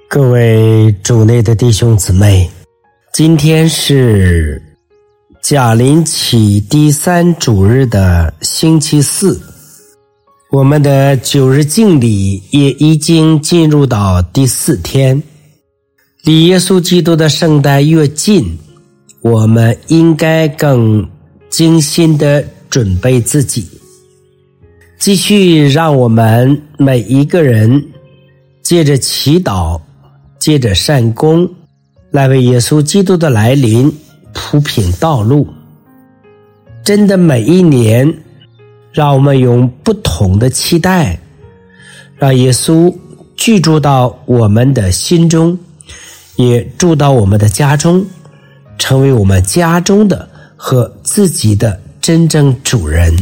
各位主内的弟兄姊妹，今天是甲临期第3主日的星期四，我们的9日敬礼也已经进入到第4天。离耶稣基督的圣诞越近，我们应该更精心地准备自己，继续让我们每一个人借着祈祷，借着善功，来为耶稣基督的来临铺平道路。真的每一年，让我们用不同的期待，让耶稣居住到我们的心中，也住到我们的家中，成为我们家中的和自己的真正主人。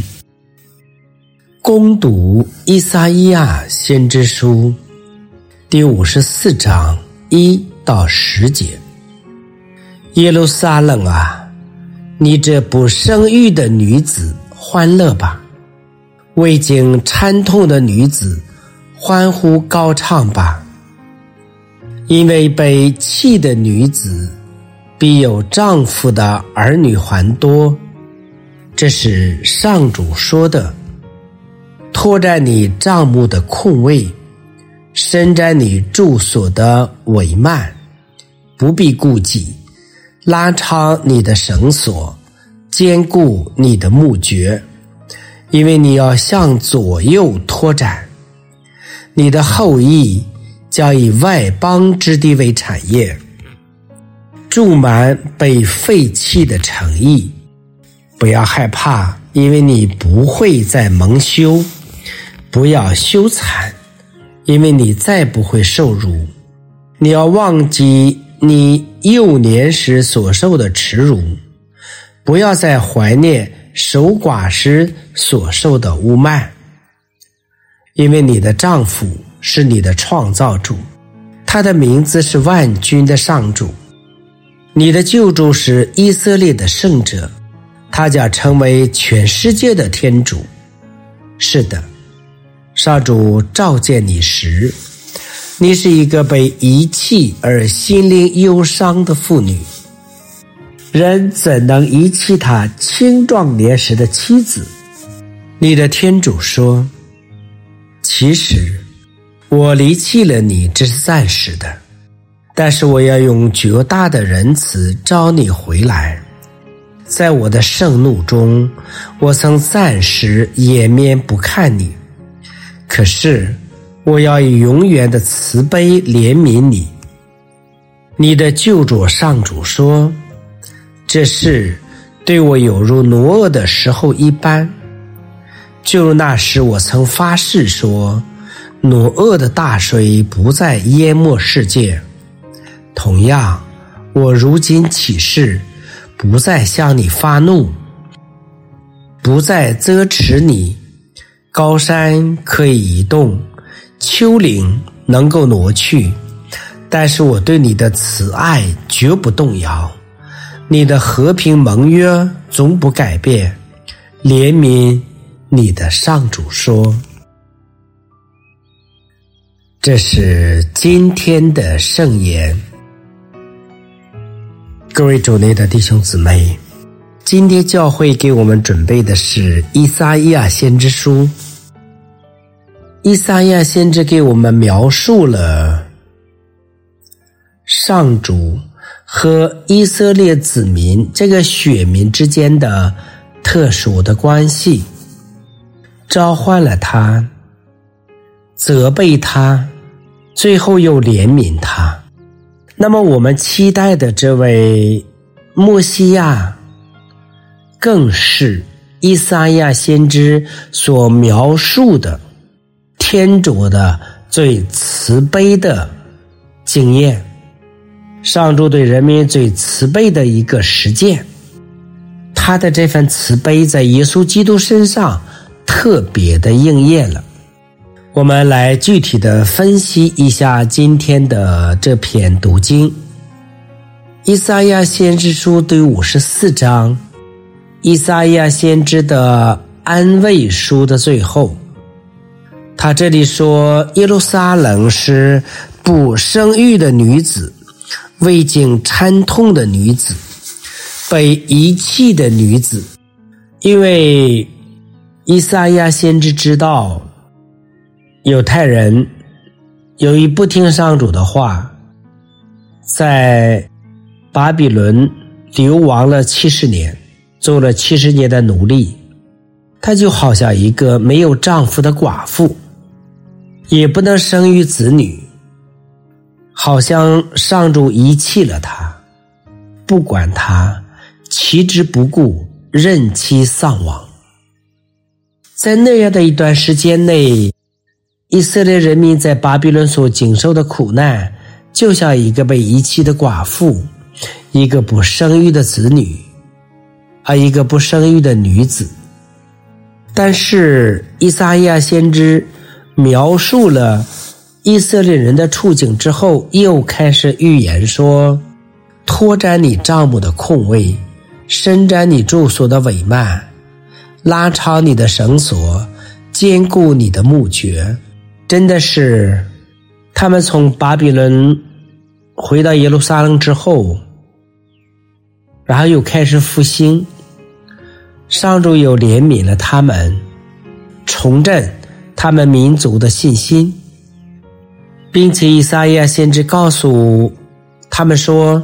攻读以赛亚先知书第54章1到10节。耶路撒冷啊，你这不生育的女子欢乐吧，未经参痛的女子欢呼高唱吧，因为被弃的女子比有丈夫的儿女还多。这是上主说的。拓展你帐幕的空位，伸展你住所的帷幔，不必顾忌，拉长你的绳索，坚固你的木橛，因为你要向左右拓展，你的后裔将以外邦之地为产业，住满被废弃的城邑。不要害怕，因为你不会再蒙羞，不要羞惭，因为你再不会受辱。你要忘记你幼年时所受的耻辱，不要再怀念守寡时所受的污慢。因为你的丈夫是你的创造主，他的名字是万军的上主。你的救主是以色列的圣者，他将成为全世界的天主。是的，上主召见你时，你是一个被遗弃而心灵忧伤的妇女。人怎能遗弃他青壮年时的妻子？你的天主说，其实我离弃了你，这是暂时的，但是我要用绝大的仁慈招你回来。在我的盛怒中，我曾暂时掩面不看你，可是我要以永远的慈悲怜悯你。你的救主上主说，这事对我有如挪厄的时候一般。就如那时我曾发誓说，挪厄的大水不再淹没世界，同样我如今起誓，不再向你发怒，不再责持你。高山可以移动，丘陵能够挪去，但是我对你的慈爱绝不动摇，你的和平盟约总不改变。怜悯你的上主说。这是今天的圣言。各位主内的弟兄姊妹，今天教会给我们准备的是以赛亚先知书。以赛亚先知给我们描述了上主和以色列子民这个选民之间的特殊的关系，召唤了他，责备他，最后又怜悯他。那么我们期待的这位默西亚，更是以赛亚先知所描述的天主的最慈悲的经验，上主对人民最慈悲的一个实践。他的这份慈悲在耶稣基督身上特别的应验了。我们来具体的分析一下今天的这篇读经。以赛亚先知书第54章，以赛亚先知的安慰书的最后，他这里说耶路撒冷是不生育的女子，未经参痛的女子，被遗弃的女子。因为以赛亚先知知道犹太人由于不听上主的话，在巴比伦流亡了70年，做了70年的奴隶，她就好像一个没有丈夫的寡妇，也不能生育子女，好像上主遗弃了她，不管她，弃之不顾，任其丧亡。在那样的一段时间内，以色列人民在巴比伦所经受的苦难，就像一个被遗弃的寡妇，一个不生育的子女，一个不生育的女子。但是以赛亚先知描述了以色列人的处境之后，又开始预言说，拓展你帐幕的空位，伸展你住所的帷幔，拉长你的绳索，坚固你的木橛。真的是他们从巴比伦回到耶路撒冷之后，然后又开始复兴，上主又怜悯了他们，重振他们民族的信心，并且以赛亚先知告诉他们说，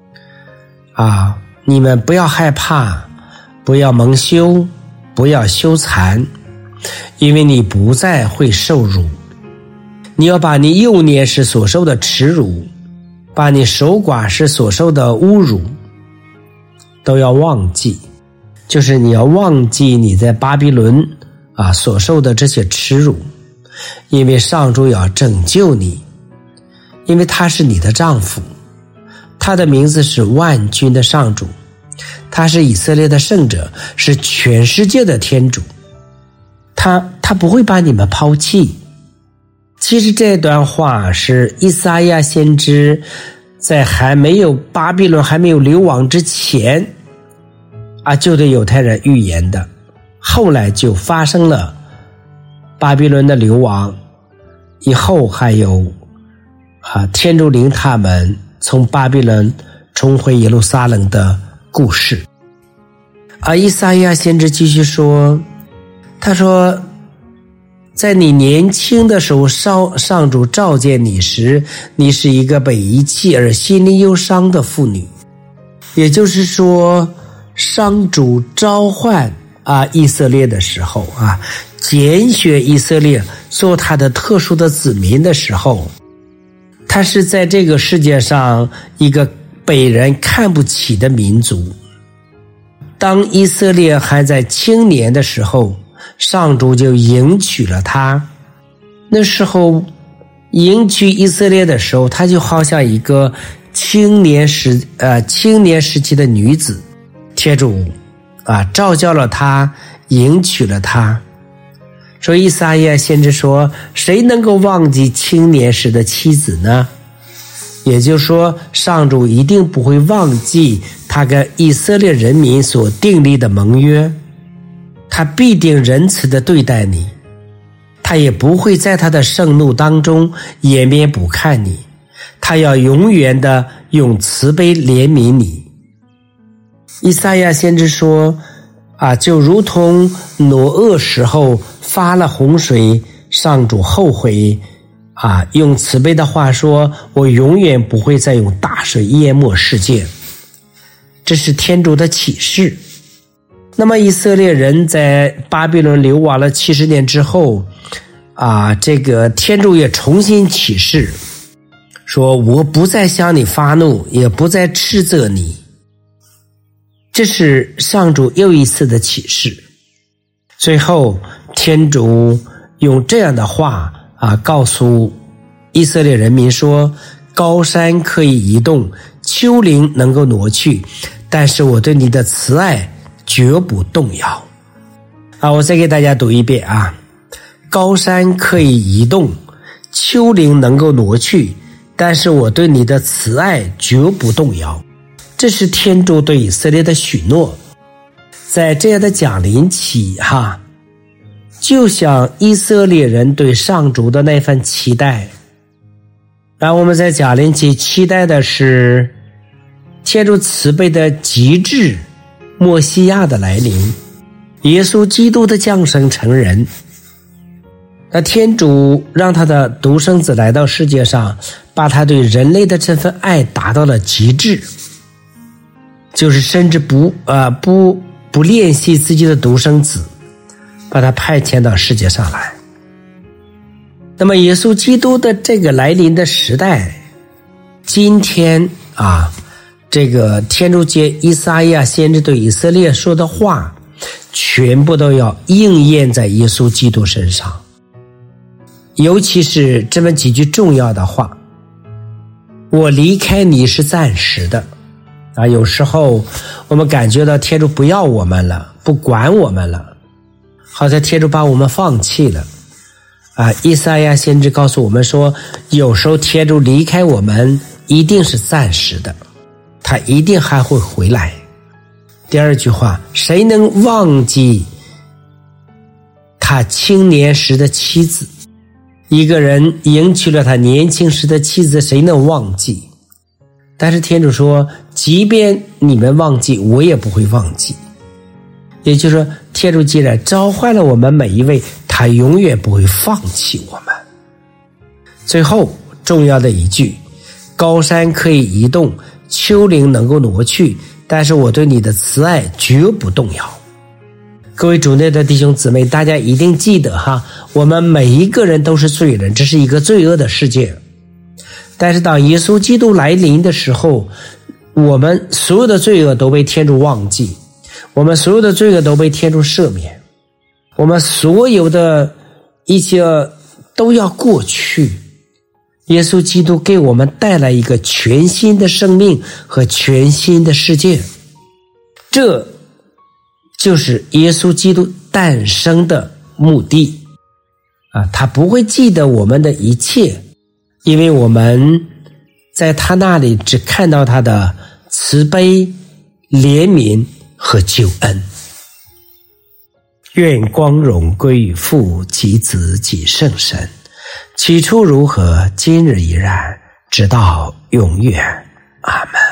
你们不要害怕，不要蒙羞，不要羞惭，因为你不再会受辱。你要把你幼年时所受的耻辱，把你守寡时所受的侮辱都要忘记，就是你要忘记你在巴比伦所受的这些耻辱，因为上主要拯救你，因为他是你的丈夫，他的名字是万军的上主，他是以色列的圣者，是全世界的天主，他不会把你们抛弃。其实这段话是以赛亚先知在巴比伦还没有流亡之前就对犹太人预言的，后来就发生了巴比伦的流亡，以后还有天主领他们从巴比伦重回耶路撒冷的故事。以赛亚先知继续说，他说，在你年轻的时候，上主召见你时，你是一个被遗弃而心里忧伤的妇女。也就是说，上主召唤以色列的时候拣选以色列做他的特殊的子民的时候，他是在这个世界上一个被人看不起的民族。当以色列还在青年的时候，上主就迎娶了他。那时候迎娶以色列的时候，他就好像一个青年时期的女子，天主召叫了他，迎娶了他。所以以赛亚先知说，谁能够忘记青年时的妻子呢？也就是说，上主一定不会忘记他跟以色列人民所订立的盟约，他必定仁慈地对待你，他也不会在他的盛怒当中掩面不看你，他要永远的用慈悲怜悯你。以赛亚先知说就如同挪厄时候发了洪水，上主后悔用慈悲的话说，我永远不会再用大水淹没世界。这是天主的启示。那么以色列人在巴比伦流亡了70年之后这个天主也重新启示说，我不再向你发怒，也不再斥责你。这是上主又一次的启示。最后天主用这样的话告诉以色列人民说，高山可以移动，丘陵能够挪去，但是我对你的慈爱绝不动摇。我再给大家读一遍高山可以移动，丘陵能够挪去，但是我对你的慈爱绝不动摇。这是天主对以色列的许诺。在这样的降临期就像以色列人对上主的那份期待， 让我们在加林期期待的是天主慈悲的极致，默西亚的来临，耶稣基督的降生成人。那天主让他的独生子来到世界上，把他对人类的这份爱达到了极致，就是甚至不怜惜自己的独生子，把他派遣到世界上来。那么耶稣基督的这个来临的时代，今天这个天主节以赛亚先知对以色列说的话，全部都要应验在耶稣基督身上。尤其是这么几句重要的话，我离开你是暂时的有时候我们感觉到天主不要我们了，不管我们了，好像天主把我们放弃了以赛亚先知告诉我们说，有时候天主离开我们一定是暂时的，他一定还会回来。第二句话，谁能忘记他青年时的妻子？一个人迎娶了他年轻时的妻子，谁能忘记？但是天主说，即便你们忘记，我也不会忘记。也就是说，天主既然召唤了我们每一位，他永远不会放弃我们。最后重要的一句，高山可以移动，丘陵能够挪去，但是我对你的慈爱绝不动摇。各位主内的弟兄姊妹，大家一定记得我们每一个人都是罪人，这是一个罪恶的世界。但是当耶稣基督来临的时候，我们所有的罪恶都被天主忘记，我们所有的罪恶都被天主赦免，我们所有的一些都要过去。耶稣基督给我们带来一个全新的生命和全新的世界，这就是耶稣基督诞生的目的他不会记得我们的一切，因为我们在他那里只看到他的慈悲、怜悯和救恩。愿光荣归于父及子及圣神，起初如何，今日依然，直到永远。阿们。